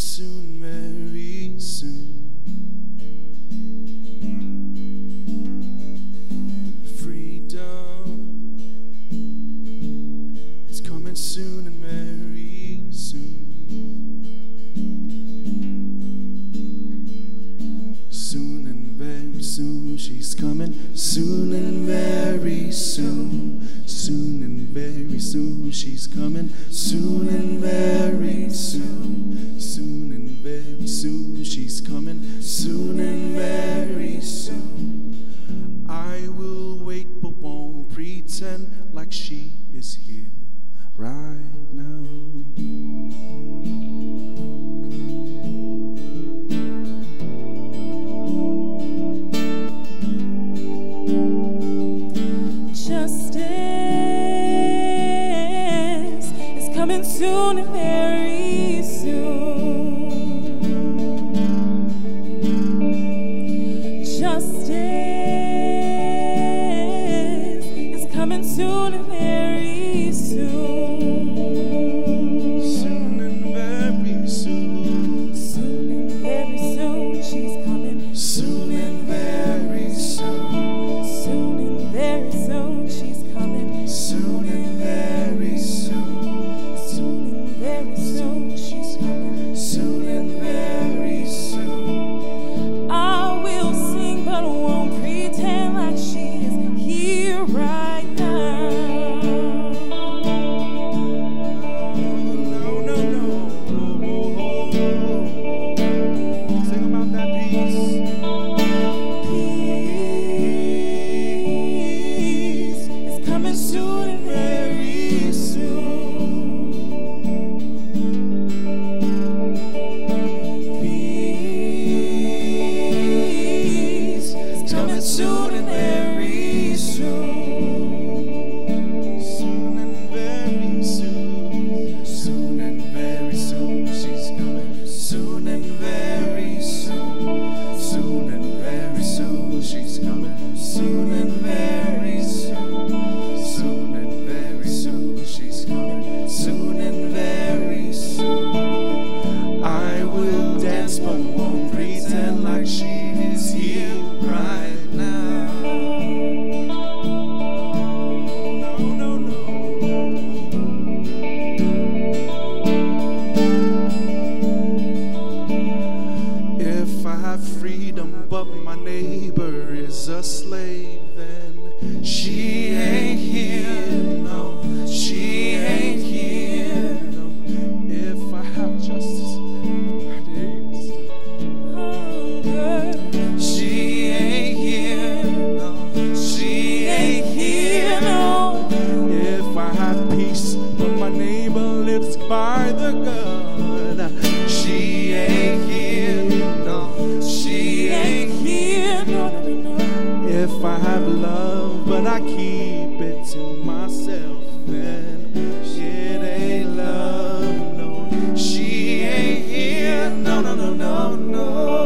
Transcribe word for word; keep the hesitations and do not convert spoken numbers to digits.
soon, very soon. Freedom is coming soon and very soon. Soon and very soon, she's coming soon and very soon. Soon and very soon, she's coming soon and very soon. Soon and very soon, she's coming soon and very soon. I will wait but won't pretend like she is here right now. Soon and very soon, justice is coming soon and very soon. Soon and very soon. Soon and very soon, she's coming. Soon and very soon. Soon and very soon, she's coming. Soon and very soon. Very soon, she's coming. Soon and very soon. I will sing, but I won't pretend like she is here right now. No, no, no. Sing about that peace. Peace is coming soon and very soon. Soon and very soon. Soon and very soon. Soon and very soon, she's coming. Soon and very soon. Soon and very soon, she's coming. Soon and very soon. Soon and very soon, she's coming. Soon and very soon. I will dance but won't pretend like she is here right now. No, no, no. If I have freedom but my neighbor is a slave, then she ain't here, no, she ain't here, no. If I have justice, Hunger. she ain't here, no, she ain't here, no. If I have peace, but my neighbor lives by the gun, she ain't here, no, she ain't here, no, no, no, no. If I have love, but I keep it to myself, then it ain't love, no, she ain't here, no, no, no, no, no.